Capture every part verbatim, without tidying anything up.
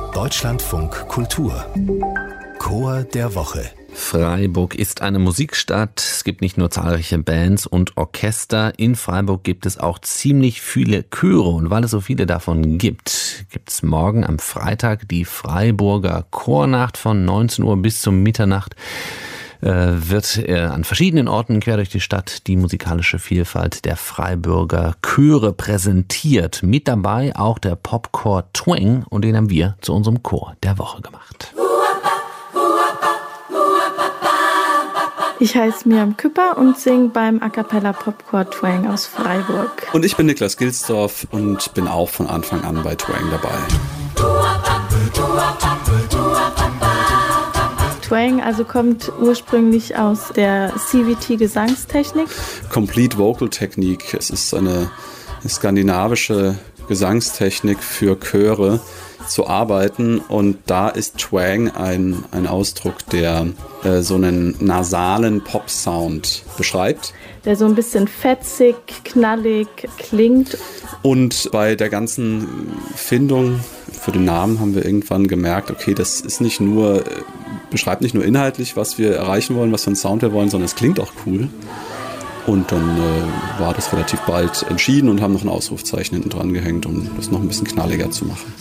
Deutschlandfunk Kultur. Chor der Woche. Freiburg ist eine Musikstadt. Es gibt nicht nur zahlreiche Bands und Orchester. In Freiburg gibt es auch ziemlich viele Chöre. Und weil es so viele davon gibt, gibt es morgen am Freitag die Freiburger Chornacht von neunzehn Uhr bis zum Mitternacht. Wird an verschiedenen Orten quer durch die Stadt die musikalische Vielfalt der Freiburger Chöre präsentiert. Mit dabei auch der Popchor Twang, und den haben wir zu unserem Chor der Woche gemacht. Ich heiße Miriam Küpper und singe beim A Cappella Popchor Twang aus Freiburg. Und ich bin Niklas Gilsdorf und bin auch von Anfang an bei Twang dabei. Twang also kommt ursprünglich aus der C V T-Gesangstechnik. Complete Vocal Technik. Es ist eine skandinavische Gesangstechnik für Chöre zu arbeiten, und da ist Twang ein, ein Ausdruck, der äh, so einen nasalen Pop-Sound beschreibt. Der so ein bisschen fetzig, knallig klingt. Und bei der ganzen Findung für den Namen haben wir irgendwann gemerkt, okay, das ist nicht nur, beschreibt nicht nur inhaltlich, was wir erreichen wollen, was für einen Sound wir wollen, sondern es klingt auch cool. Und dann äh, war das relativ bald entschieden und haben noch ein Ausrufzeichen hinten dran gehängt, um das noch ein bisschen knalliger zu machen.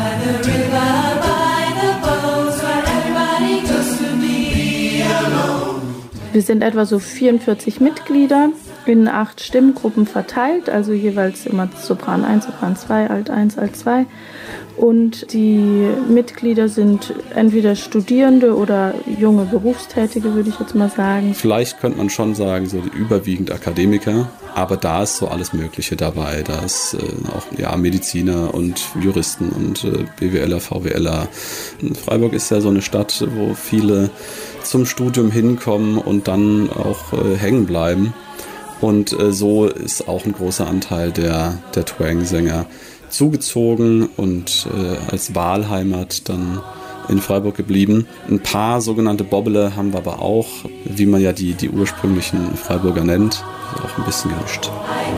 Wir sind etwa so vierundvierzig Mitglieder in acht Stimmgruppen verteilt, also jeweils immer Sopran eins, Sopran zwei, Alt eins, Alt zwei. Und die Mitglieder sind entweder Studierende oder junge Berufstätige, würde ich jetzt mal sagen. Vielleicht könnte man schon sagen, so überwiegend Akademiker, aber da ist so alles Mögliche dabei. Da ist äh, auch ja, Mediziner und Juristen und äh, BWLer, VWLer. Und Freiburg ist ja so eine Stadt, wo viele zum Studium hinkommen und dann auch äh, hängen bleiben. Und äh, so ist auch ein großer Anteil der, der Twang-Sänger zugezogen und äh, als Wahlheimat dann in Freiburg geblieben. Ein paar sogenannte Bobbele haben wir aber auch, wie man ja die, die ursprünglichen Freiburger nennt, auch ein bisschen gemischt.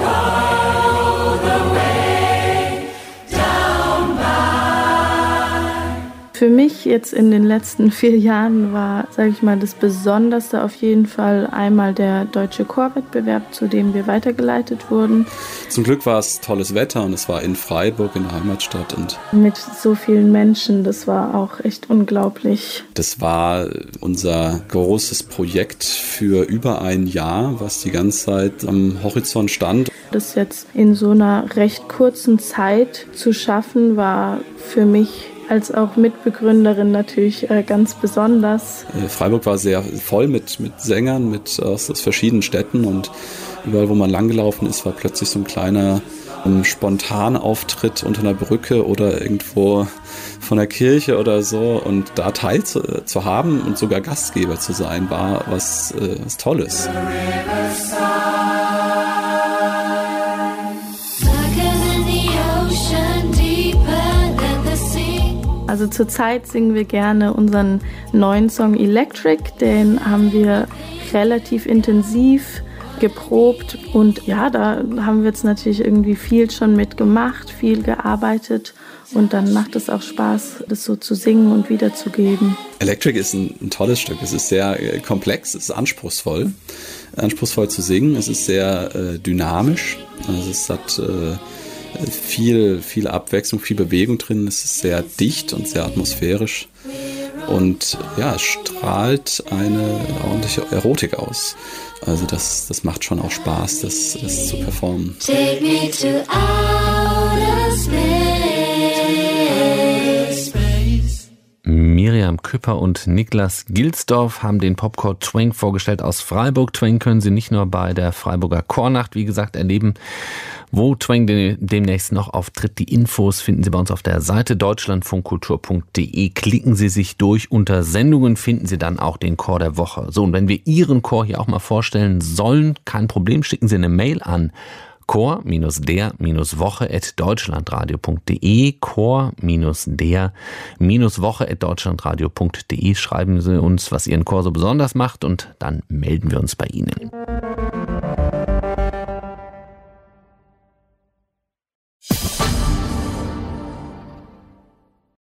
Für mich jetzt in den letzten vier Jahren war, sage ich mal, das Besonderste auf jeden Fall einmal der Deutsche Chorwettbewerb, zu dem wir weitergeleitet wurden. Zum Glück war es tolles Wetter und es war in Freiburg, in der Heimatstadt. Und mit so vielen Menschen, das war auch echt unglaublich. Das war unser großes Projekt für über ein Jahr, was die ganze Zeit am Horizont stand. Das jetzt in so einer recht kurzen Zeit zu schaffen, war für mich als auch Mitbegründerin natürlich äh, ganz besonders. Freiburg war sehr voll mit, mit Sängern mit, aus, aus verschiedenen Städten, und überall, wo man langgelaufen ist, war plötzlich so ein kleiner um, Spontanauftritt unter einer Brücke oder irgendwo von der Kirche oder so. Und da teil zu, zu haben und sogar Gastgeber zu sein, war was, äh, was Tolles. Also zurzeit singen wir gerne unseren neuen Song Electric. Den haben wir relativ intensiv geprobt. Und ja, da haben wir jetzt natürlich irgendwie viel schon mitgemacht, viel gearbeitet. Und dann macht es auch Spaß, das so zu singen und wiederzugeben. Electric ist ein, ein tolles Stück. Es ist sehr äh, komplex, es ist anspruchsvoll. Anspruchsvoll zu singen. Es ist sehr äh, dynamisch. Also es hat Äh, Viel, viel Abwechslung, viel Bewegung drin. Es ist sehr dicht und sehr atmosphärisch. Und ja, es strahlt eine ordentliche Erotik aus. Also das, das macht schon auch Spaß, das, das zu performen. Take me to outer space. Miriam Küpper und Niklas Gilsdorf haben den Popchor Twang vorgestellt aus Freiburg. Twang können Sie nicht nur bei der Freiburger Chornacht, wie gesagt, erleben, wo Twang demnächst noch auftritt. Die Infos finden Sie bei uns auf der Seite deutschlandfunkkultur punkt de. Klicken Sie sich durch. Unter Sendungen finden Sie dann auch den Chor der Woche. So, und wenn wir Ihren Chor hier auch mal vorstellen sollen, kein Problem, schicken Sie eine Mail an chor der woche at deutschlandradio punkt de, chor der woche at deutschlandradio punkt de. Schreiben Sie uns, was Ihren Chor so besonders macht, und dann melden wir uns bei Ihnen.